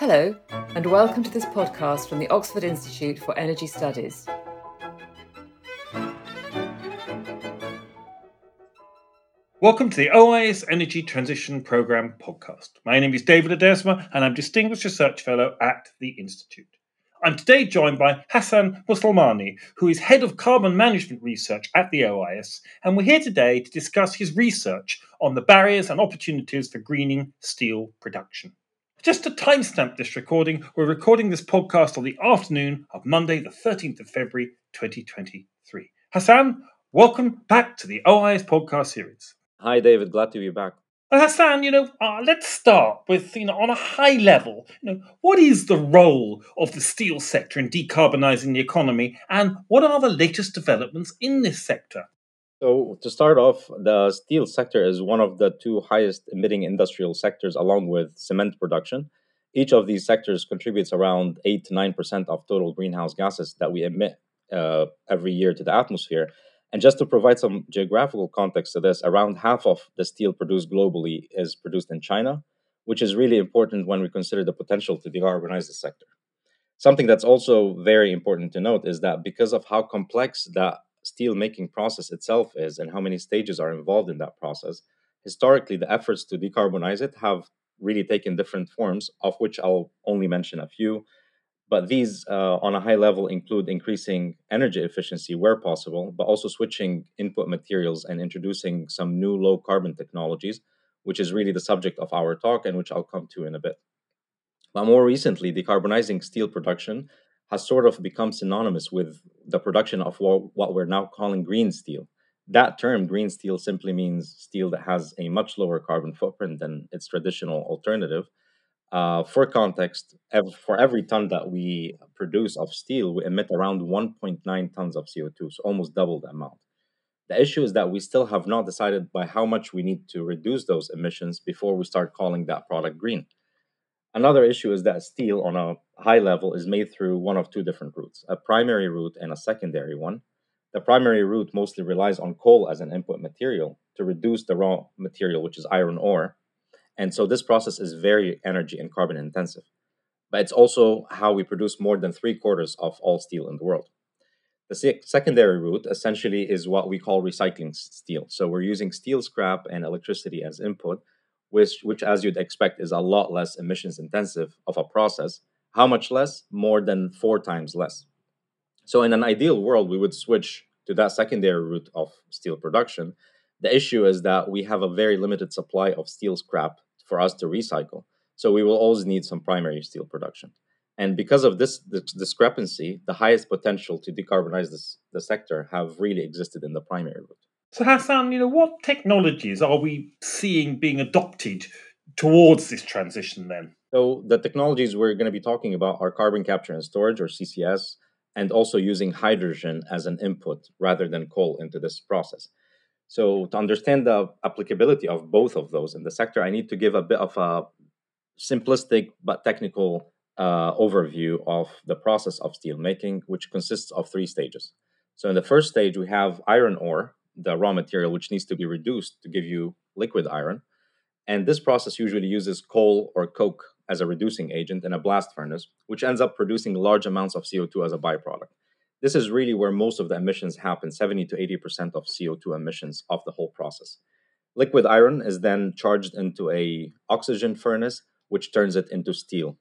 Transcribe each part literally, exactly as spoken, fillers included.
Hello, and welcome to this podcast from the Oxford Institute for Energy Studies. Welcome to the O I S Energy Transition Programme podcast. My name is David Ledesma, and I'm Distinguished Research Fellow at the Institute. I'm today joined by Hassan Moslmani, who is Head of Carbon Management Research at the O I S, and we're here today to discuss his research on the barriers and opportunities for greening steel production. Just to timestamp this recording, we're recording this podcast on the afternoon of Monday, the thirteenth of February, twenty twenty-three. Hassan, welcome back to the O I S podcast series. Hi, David. Glad to be back. Well, Hassan, you know, uh, let's start with, you know, on a high level, you know, what is the role of the steel sector in decarbonising the economy, and what are the latest developments in this sector? So, to start off, the steel sector is one of the two highest emitting industrial sectors, along with cement production. Each of these sectors contributes around eight to nine percent of total greenhouse gases that we emit uh, every year to the atmosphere. And just to provide some geographical context to this, around half of the steel produced globally is produced in China, which is really important when we consider the potential to decarbonize the sector. Something that's also very important to note is that because of how complex that steel making process itself is and how many stages are involved in that process, historically the efforts to decarbonize it have really taken different forms, of which I'll only mention a few. But these, uh, on a high level, include increasing energy efficiency where possible, but also switching input materials and introducing some new low carbon technologies, which is really the subject of our talk and which I'll come to in a bit. But more recently, decarbonizing steel production has sort of become synonymous with the production of what, what we're now calling green steel. That term, green steel, simply means steel that has a much lower carbon footprint than its traditional alternative. Uh, for context, ev- for every ton that we produce of steel, we emit around one point nine tons of C O two, so almost double the amount. The issue is that we still have not decided by how much we need to reduce those emissions before we start calling that product green. Another issue is that steel on a high level is made through one of two different routes, a primary route and a secondary one. The primary route mostly relies on coal as an input material to reduce the raw material, which is iron ore. And so this process is very energy and carbon intensive. But it's also how we produce more than three quarters of all steel in the world. The sec- secondary route essentially is what we call recycling s- steel. So we're using steel scrap and electricity as input, which, which, as you'd expect, is a lot less emissions intensive of a process. How much less? More than four times less. So, in an ideal world, we would switch to that secondary route of steel production. The issue is that we have a very limited supply of steel scrap for us to recycle. So, we will always need some primary steel production. And because of this, this discrepancy, the highest potential to decarbonize this, the sector have really existed in the primary route. So, Hassan, you know, what technologies are we seeing being adopted towards this transition then? So the technologies we're going to be talking about are carbon capture and storage, or C C S, and also using hydrogen as an input rather than coal into this process. So to understand the applicability of both of those in the sector, I need to give a bit of a simplistic but technical uh, overview of the process of steel making, which consists of three stages. So in the first stage, we have iron ore, the raw material, which needs to be reduced to give you liquid iron. And this process usually uses coal or coke as a reducing agent in a blast furnace, which ends up producing large amounts of C O two as a byproduct. This is really where most of the emissions happen, seventy to eighty percent of C O two emissions of the whole process. Liquid iron is then charged into a oxygen furnace, which turns it into steel.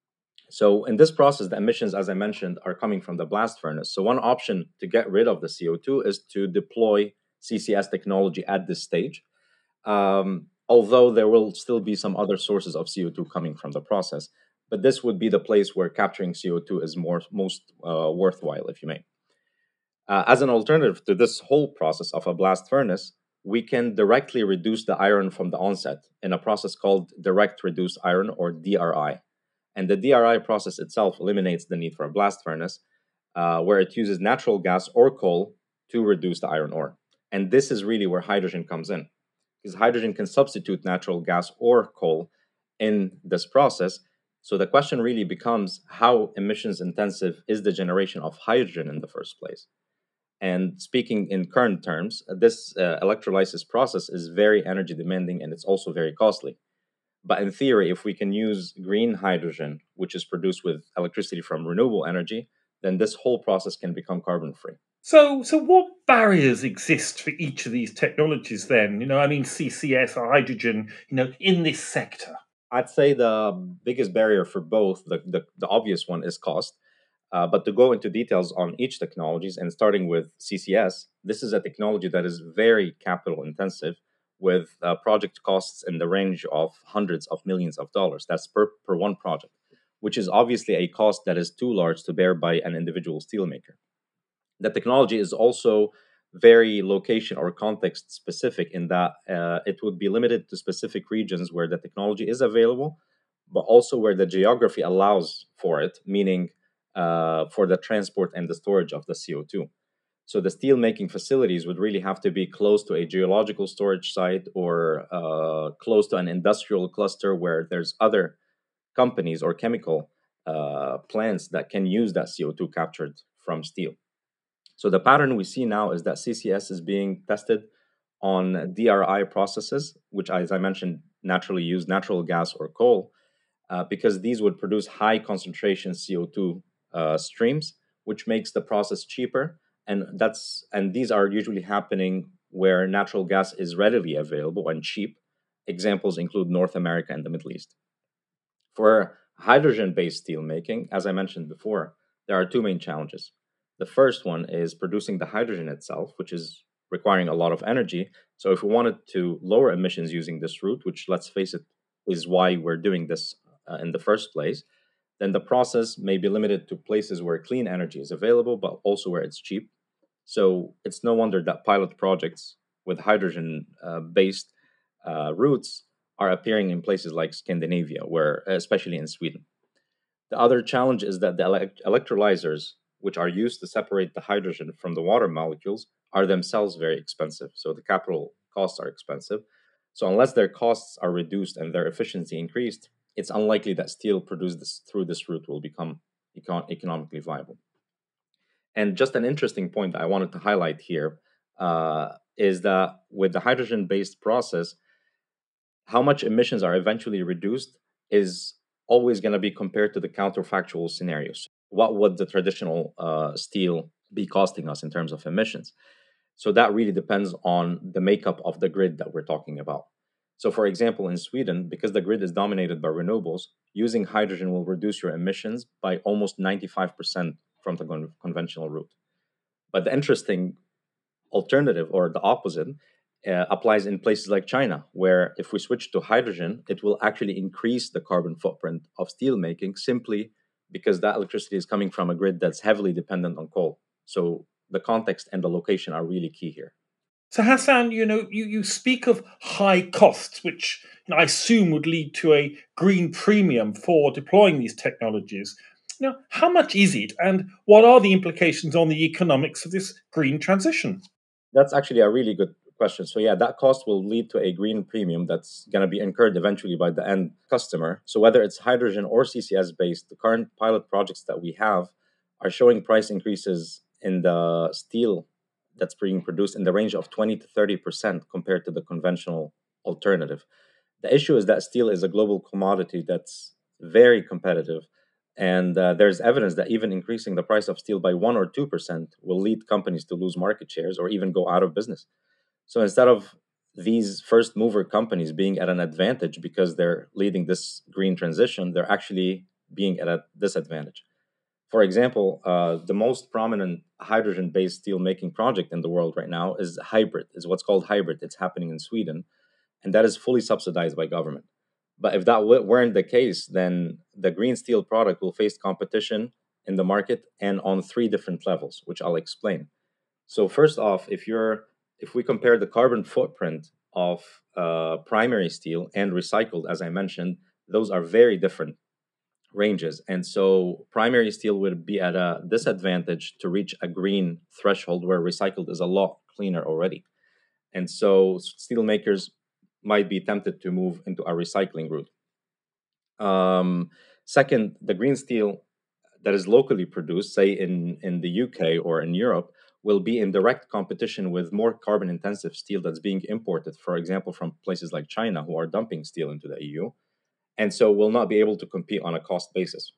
So in this process, the emissions, as I mentioned, are coming from the blast furnace. So one option to get rid of the C O two is to deploy C C S technology at this stage, um, although there will still be some other sources of C O two coming from the process. But this would be the place where capturing C O two is more most uh, worthwhile, if you may. Uh, as an alternative to this whole process of a blast furnace, we can directly reduce the iron from the onset in a process called direct reduced iron, or D R I. And the D R I process itself eliminates the need for a blast furnace, uh, where it uses natural gas or coal to reduce the iron ore. And this is really where hydrogen comes in, because hydrogen can substitute natural gas or coal in this process. So the question really becomes, how emissions intensive is the generation of hydrogen in the first place? And speaking in current terms, this uh, electrolysis process is very energy demanding, and it's also very costly. But in theory, if we can use green hydrogen, which is produced with electricity from renewable energy, then this whole process can become carbon free. So, so what barriers exist for each of these technologies then? You know, I mean, C C S, hydrogen, you know, in this sector. I'd say the biggest barrier for both, the, the, the obvious one, is cost. Uh, but to go into details on each technologies, and starting with C C S, this is a technology that is very capital intensive, with uh, project costs in the range of hundreds of millions of dollars. That's per, per one project, which is obviously a cost that is too large to bear by an individual steelmaker. The technology is also very location or context specific in that uh, it would be limited to specific regions where the technology is available, but also where the geography allows for it, meaning uh, for the transport and the storage of the C O two. So the steel making facilities would really have to be close to a geological storage site or uh, close to an industrial cluster where there's other companies or chemical uh, plants that can use that C O two captured from steel. So the pattern we see now is that C C S is being tested on D R I processes, which, as I mentioned, naturally use natural gas or coal, uh, because these would produce high concentration C O two uh, streams, which makes the process cheaper. And that's and these are usually happening where natural gas is readily available and cheap. Examples include North America and the Middle East. For hydrogen-based steelmaking, as I mentioned before, there are two main challenges. The first one is producing the hydrogen itself, which is requiring a lot of energy. So if we wanted to lower emissions using this route, which, let's face it, is why we're doing this uh, in the first place, then the process may be limited to places where clean energy is available, but also where it's cheap. So it's no wonder that pilot projects with hydrogen uh, based uh, routes are appearing in places like Scandinavia, where especially in Sweden. The other challenge is that the elect- electrolyzers, which are used to separate the hydrogen from the water molecules, are themselves very expensive. So the capital costs are expensive. So unless their costs are reduced and their efficiency increased, it's unlikely that steel produced this, through this route will become econ- economically viable. And just an interesting point that I wanted to highlight here uh, is that with the hydrogen based process, how much emissions are eventually reduced is always going to be compared to the counterfactual scenarios. What would the traditional uh, steel be costing us in terms of emissions? So that really depends on the makeup of the grid that we're talking about. So, for example, in Sweden, because the grid is dominated by renewables, using hydrogen will reduce your emissions by almost ninety-five percent from the con- conventional route. But the interesting alternative, or the opposite, uh, applies in places like China, where if we switch to hydrogen, it will actually increase the carbon footprint of steel making simply because that electricity is coming from a grid that's heavily dependent on coal. So the context and the location are really key here. So Hassan, you know, you, you speak of high costs, which you know, I assume would lead to a green premium for deploying these technologies. Now, how much is it, and what are the implications on the economics of this green transition? That's actually a really good question. So, yeah, that cost will lead to a green premium that's going to be incurred eventually by the end customer. So, whether it's hydrogen or C C S based, the current pilot projects that we have are showing price increases in the steel that's being produced in the range of twenty to thirty percent compared to the conventional alternative. The issue is that steel is a global commodity that's very competitive. And uh, there's evidence that even increasing the price of steel by one or two percent will lead companies to lose market shares or even go out of business. So instead of these first mover companies being at an advantage because they're leading this green transition, they're actually being at a disadvantage. For example, uh, the most prominent hydrogen-based steel making project in the world right now is Hybrid. Is what's called Hybrid. It's happening in Sweden, and that is fully subsidized by government. But if that w- weren't the case, then the green steel product will face competition in the market and on three different levels, which I'll explain. So first off, if you're if we compare the carbon footprint of uh, primary steel and recycled, as I mentioned, those are very different ranges. And so primary steel would be at a disadvantage to reach a green threshold where recycled is a lot cleaner already. And so steel makers might be tempted to move into a recycling route. Um, Second, the green steel that is locally produced, say in, in the U K or in Europe, will be in direct competition with more carbon intensive steel that's being imported, for example, from places like China, who are dumping steel into the E U. and so will not be able to compete on a cost basis.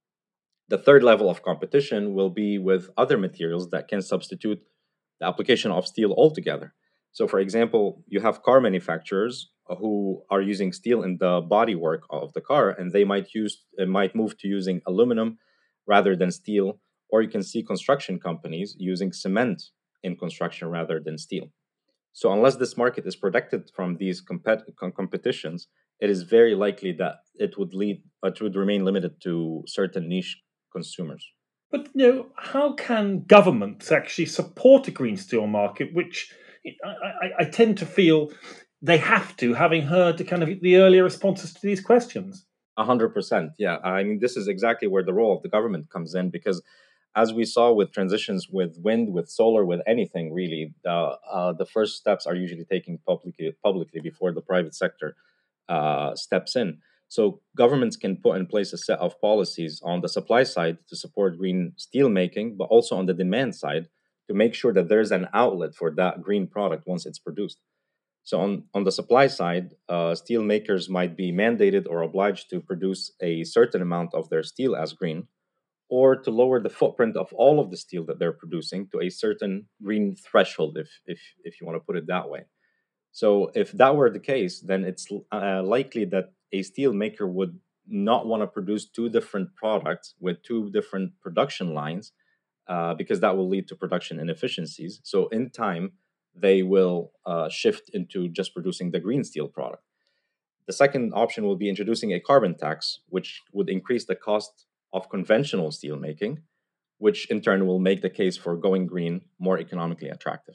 The third level of competition will be with other materials that can substitute the application of steel altogether. So, for example, you have car manufacturers who are using steel in the bodywork of the car, and they might use uh, might move to using aluminum rather than steel. Or you can see construction companies using cement in construction rather than steel. So, unless this market is protected from these compet- com- competitions, it is very likely that it would lead, it would remain limited to certain niche consumers. But you know, how can governments actually support a green steel market, which I, I, I tend to feel they have to, having heard the kind of the earlier responses to these questions? A hundred percent. Yeah. I mean, this is exactly where the role of the government comes in because, as we saw with transitions with wind, with solar, with anything really, uh, uh, the first steps are usually taken publicly, publicly before the private sector uh, steps in. So governments can put in place a set of policies on the supply side to support green steel making, but also on the demand side to make sure that there's an outlet for that green product once it's produced. So on, on the supply side, uh, steel makers might be mandated or obliged to produce a certain amount of their steel as green, or to lower the footprint of all of the steel that they're producing to a certain green threshold, if if if you want to put it that way. So if that were the case, then it's uh, likely that a steel maker would not want to produce two different products with two different production lines uh, because that will lead to production inefficiencies. So in time, they will uh, shift into just producing the green steel product. The second option will be introducing a carbon tax, which would increase the cost of conventional steel making, which in turn will make the case for going green more economically attractive.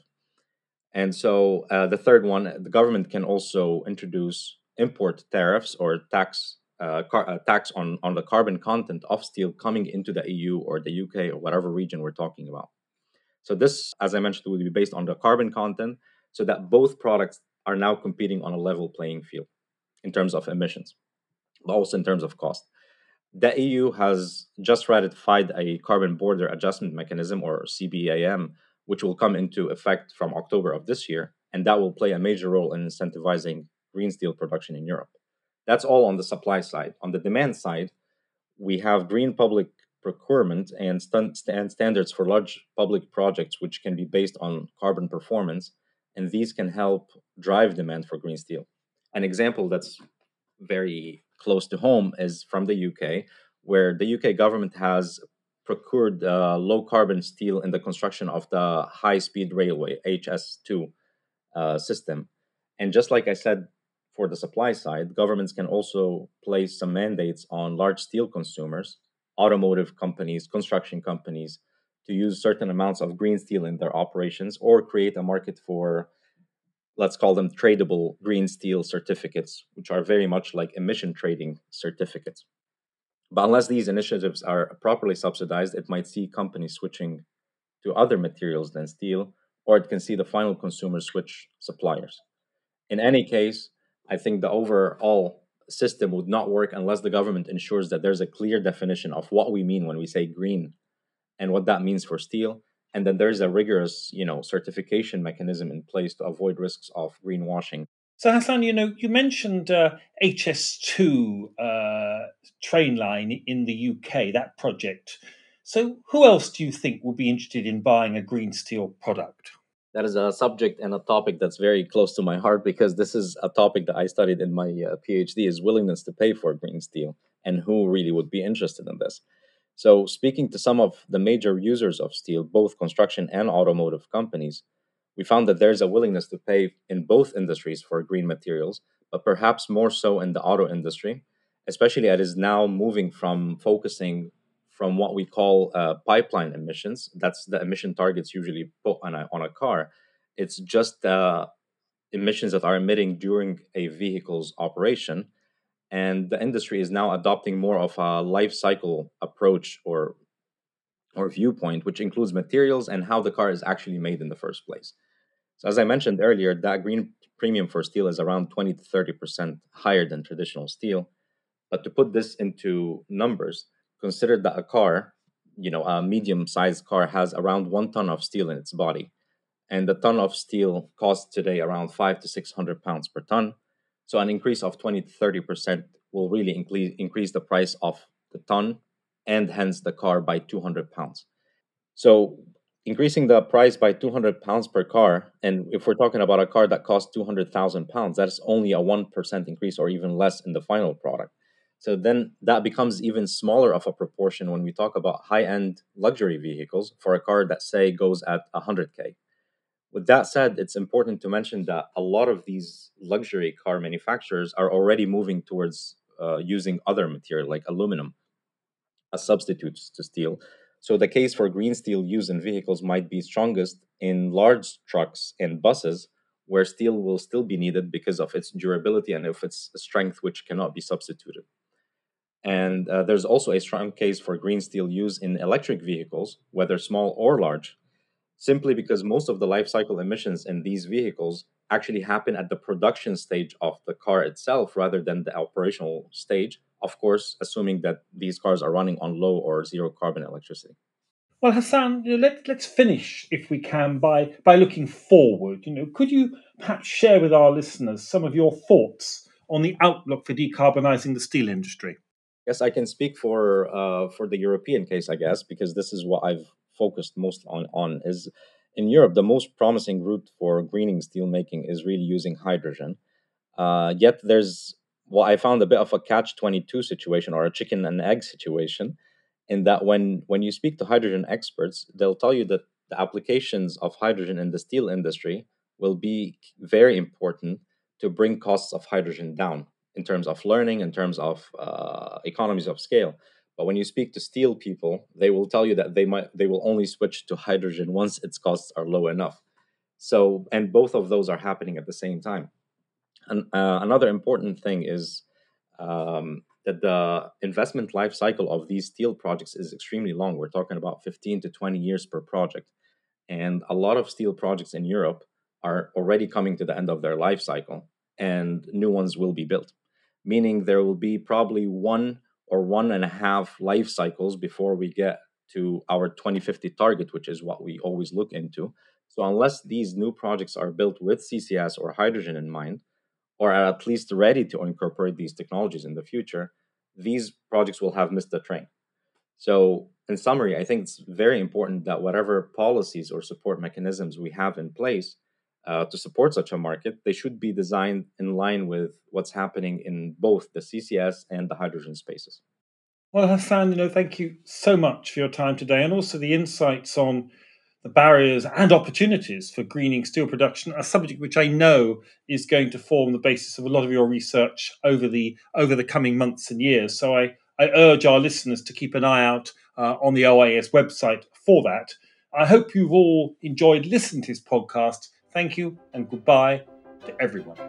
And so uh, the third one, the government can also introduce import tariffs or tax uh, car- uh, tax on, on the carbon content of steel coming into the E U or the U K or whatever region we're talking about. So this, as I mentioned, will be based on the carbon content, so that both products are now competing on a level playing field in terms of emissions, but also in terms of cost. The E U has just ratified a carbon border adjustment mechanism, or C B A M, which will come into effect from October of this year, and that will play a major role in incentivizing green steel production in Europe. That's all on the supply side. On the demand side, we have green public procurement and, st- and standards for large public projects, which can be based on carbon performance, and these can help drive demand for green steel. An example that's very close to home is from the U K, where the U K government has procured uh, low carbon steel in the construction of the high speed railway H S two uh, system. And just like I said, for the supply side, governments can also place some mandates on large steel consumers, automotive companies, construction companies, to use certain amounts of green steel in their operations or create a market for, let's call them tradable green steel certificates, which are very much like emission trading certificates. But unless these initiatives are properly subsidized, it might see companies switching to other materials than steel, or it can see the final consumer switch suppliers. In any case, I think the overall system would not work unless the government ensures that there's a clear definition of what we mean when we say green and what that means for steel, and then there's a rigorous, you know, certification mechanism in place to avoid risks of greenwashing. So, Hassan, you know, you mentioned uh, H S two uh, train line in the U K, that project. So, who else do you think will be interested in buying a green steel product? That is a subject and a topic that's very close to my heart because this is a topic that I studied in my uh, PhD: is willingness to pay for green steel and who really would be interested in this. So, speaking to some of the major users of steel, both construction and automotive companies, we found that there's a willingness to pay in both industries for green materials, but perhaps more so in the auto industry, especially as it is now moving from focusing from what we call uh, pipeline emissions. That's the emission targets usually put on a, on a car. It's just uh, emissions that are emitting during a vehicle's operation, and the industry is now adopting more of a life cycle approach or or viewpoint, which includes materials and how the car is actually made in the first place. So, as I mentioned earlier, that green premium for steel is around twenty to thirty percent higher than traditional steel. But to put this into numbers, consider that a car, you know, a medium sized car has around one ton of steel in its body. And the ton of steel costs today around five to six hundred pounds per ton. So an increase of twenty to thirty percent will really increase increase the price of the ton and hence the car by two hundred pounds. So increasing the price by two hundred pounds per car, and if we're talking about a car that costs two hundred thousand pounds, that's only a one percent increase or even less in the final product. So then that becomes even smaller of a proportion when we talk about high-end luxury vehicles for a car that, say, goes at one hundred K. With that said, it's important to mention that a lot of these luxury car manufacturers are already moving towards uh, using other material like aluminum as substitutes to steel. So the case for green steel used in vehicles might be strongest in large trucks and buses, where steel will still be needed because of its durability and of its strength, which cannot be substituted. And uh, there's also a strong case for green steel used in electric vehicles, whether small or large, simply because most of the life cycle emissions in these vehicles actually happen at the production stage of the car itself rather than the operational stage, of course, assuming that these cars are running on low or zero carbon electricity. Well, Hassan, you know, let, let's finish, if we can, by, by looking forward. You know, could you perhaps share with our listeners some of your thoughts on the outlook for decarbonising the steel industry? Yes, I can speak for uh, for the European case, I guess, because this is what I've focused most on. On is in Europe, the most promising route for greening steelmaking is really using hydrogen. Uh, yet there's what I found a bit of a catch twenty-two situation or a chicken and egg situation, in that when when you speak to hydrogen experts, they'll tell you that the applications of hydrogen in the steel industry will be very important to bring costs of hydrogen down in terms of learning, in terms of uh, economies of scale. But when you speak to steel people, they will tell you that they might they will only switch to hydrogen once its costs are low enough. So, and both of those are happening at the same time. And uh, another important thing is um, that the investment life cycle of these steel projects is extremely long. We're talking about fifteen to twenty years per project. And a lot of steel projects in Europe are already coming to the end of their life cycle, and new ones will be built, meaning there will be probably one or one and a half life cycles before we get to our twenty fifty target, which is what we always look into. So, unless these new projects are built with C C S or hydrogen in mind, or are at least ready to incorporate these technologies in the future, these projects will have missed the train. So, in summary, I think it's very important that whatever policies or support mechanisms we have in place uh, to support such a market, they should be designed in line with what's happening in both the C C S and the hydrogen spaces. Well, Hassan, you know, thank you so much for your time today, and also the insights on the barriers and opportunities for greening steel production, a subject which I know is going to form the basis of a lot of your research over the over the coming months and years. So I, I urge our listeners to keep an eye out uh, on the O I S website for that. I hope you've all enjoyed listening to this podcast. Thank you and goodbye to everyone.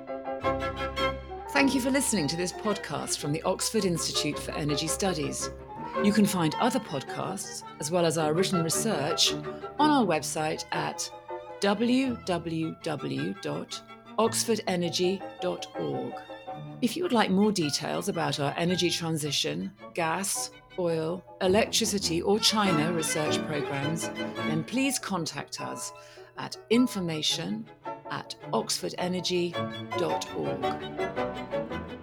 Thank you for listening to this podcast from the Oxford Institute for Energy Studies. You can find other podcasts, as well as our written research, on our website at w w w dot oxford energy dot org. If you would like more details about our energy transition, gas, oil, electricity or China research programs, then please contact us at information at oxford energy dot org.